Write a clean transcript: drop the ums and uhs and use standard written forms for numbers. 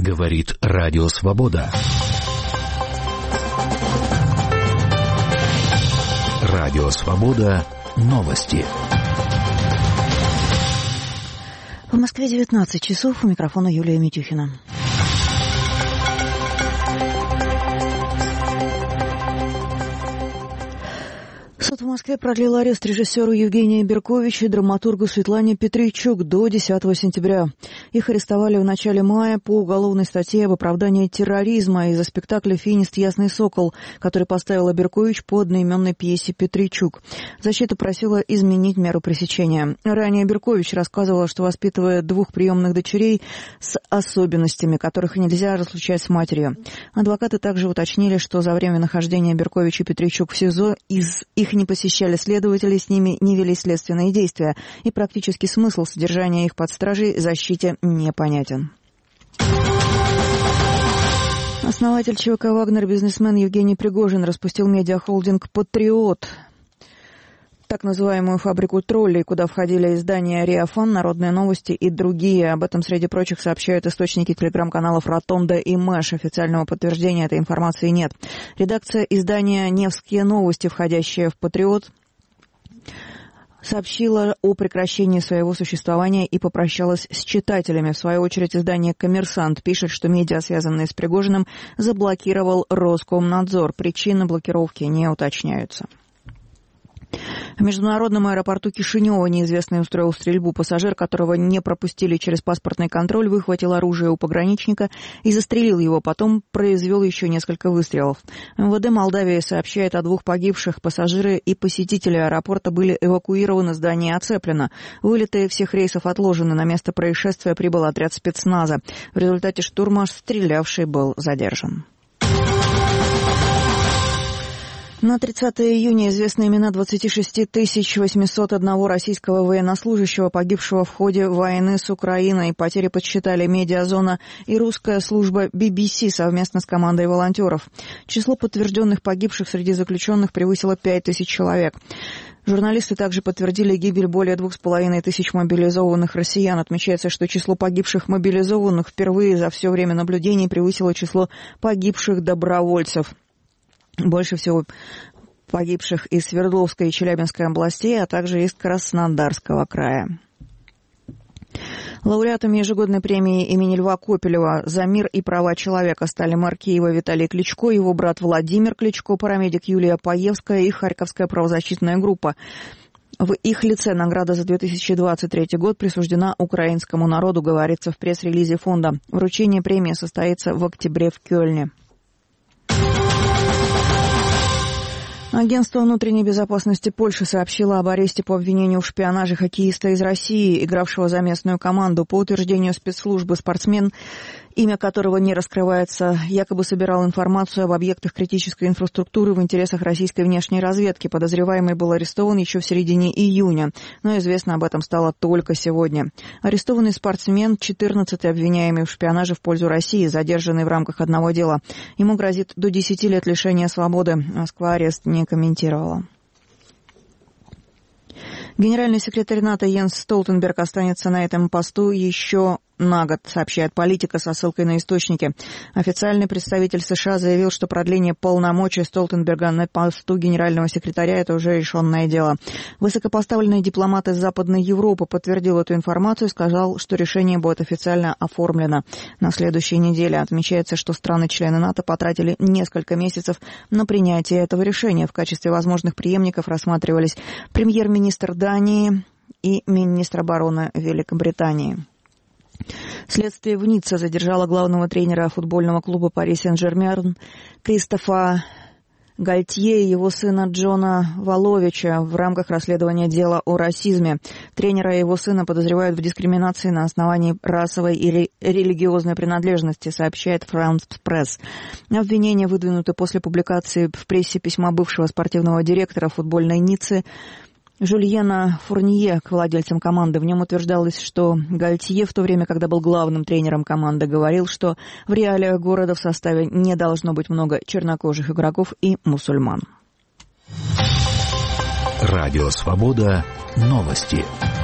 Говорит Радио Свобода. Радио Свобода. Новости. В Москве 19 часов. У микрофона Юлия Митюхина. Суд в Москве продлил арест режиссеру Евгения Берковича и драматургу Светлане Петричук до 10 сентября. Их арестовали в начале мая по уголовной статье об оправдании терроризма из-за спектакля «Финист. Ясный сокол», который поставила Беркович по одноименной пьесе Петричук. Защита просила изменить меру пресечения. Ранее Беркович рассказывала, что воспитывает двух приемных дочерей с особенностями, которых нельзя разлучать с матерью. Адвокаты также уточнили, что за время нахождения Беркович и Петричук в СИЗО их не посещали следователи, с ними не вели следственные действия, и практически смысл содержания их под стражей защите непонятен. Основатель ЧВК «Вагнер», бизнесмен Евгений Пригожин распустил медиахолдинг «Патриот», так называемую фабрику троллей, куда входили издания «Реафан», «Народные новости» и другие. Об этом, среди прочих, сообщают источники телеграм-каналов «Ротонда» и «Мэш». Официального подтверждения этой информации нет. Редакция издания «Невские новости», входящая в «Патриот», сообщила о прекращении своего существования и попрощалась с читателями. В свою очередь, издание «Коммерсант» пишет, что медиа, связанные с Пригожиным, заблокировал Роскомнадзор. Причины блокировки не уточняются. В международном аэропорту Кишинева неизвестный устроил стрельбу. Пассажир, которого не пропустили через паспортный контроль, выхватил оружие у пограничника и застрелил его. Потом произвел еще несколько выстрелов. МВД Молдавии сообщает о двух погибших. Пассажиры и посетители аэропорта были эвакуированы, здание оцеплено. Вылеты всех рейсов отложены. На место происшествия прибыл отряд спецназа. В результате штурма стрелявший был задержан. На 30 июня известны имена 26 801 российского военнослужащего, погибшего в ходе войны с Украиной. Потери подсчитали «Медиазона» и русская служба BBC совместно с командой волонтеров. Число подтвержденных погибших среди заключенных превысило 5000 человек. Журналисты также подтвердили гибель более 2500 мобилизованных россиян. Отмечается, что число погибших мобилизованных впервые за все время наблюдений превысило число погибших добровольцев. Больше всего погибших из Свердловской и Челябинской областей, а также из Краснодарского края. Лауреатами ежегодной премии имени Льва Копелева «За мир и права человека» стали мэр Киева Виталий Кличко, его брат Владимир Кличко, парамедик Юлия Паевская и Харьковская правозащитная группа. В их лице награда за 2023 год присуждена украинскому народу, говорится в пресс-релизе фонда. Вручение премии состоится в октябре в Кёльне. Агентство внутренней безопасности Польши сообщило об аресте по обвинению в шпионаже хоккеиста из России, игравшего за местную команду. По утверждению спецслужбы, спортсмен, имя которого не раскрывается, якобы собирал информацию об объектах критической инфраструктуры в интересах российской внешней разведки. Подозреваемый был арестован еще в середине июня, но известно об этом стало только сегодня. Арестованный спортсмен, 14-й обвиняемый в шпионаже в пользу России, задержанный в рамках одного дела. Ему грозит до 10 лет лишения свободы. Москва арест не комментировала. Генеральный секретарь НАТО Йенс Столтенберг останется на этом посту еще на год, сообщает «Политика» со ссылкой на источники. Официальный представитель США заявил, что продление полномочий Столтенберга на посту генерального секретаря – это уже решенное дело. Высокопоставленный дипломат из Западной Европы подтвердил эту информацию и сказал, что решение будет официально оформлено на следующей неделе. Отмечается, что страны-члены НАТО потратили несколько месяцев на принятие этого решения. В качестве возможных преемников рассматривались премьер-министр Дании и министр обороны Великобритании. Следствие в Ницце задержало главного тренера футбольного клуба «Пари Сен-Жермен» Кристофа Гальтье и его сына Джона Воловича в рамках расследования дела о расизме. Тренера и его сына подозревают в дискриминации на основании расовой или религиозной принадлежности, сообщает France Press. Обвинения выдвинуты после публикации в прессе письма бывшего спортивного директора футбольной Ниццы Жюльена Фурнье к владельцам команды. В нем утверждалось, что Гальтье в то время, когда был главным тренером команды, говорил, что в реалиях города в составе не должно быть много чернокожих игроков и мусульман. Радио Свобода. Новости.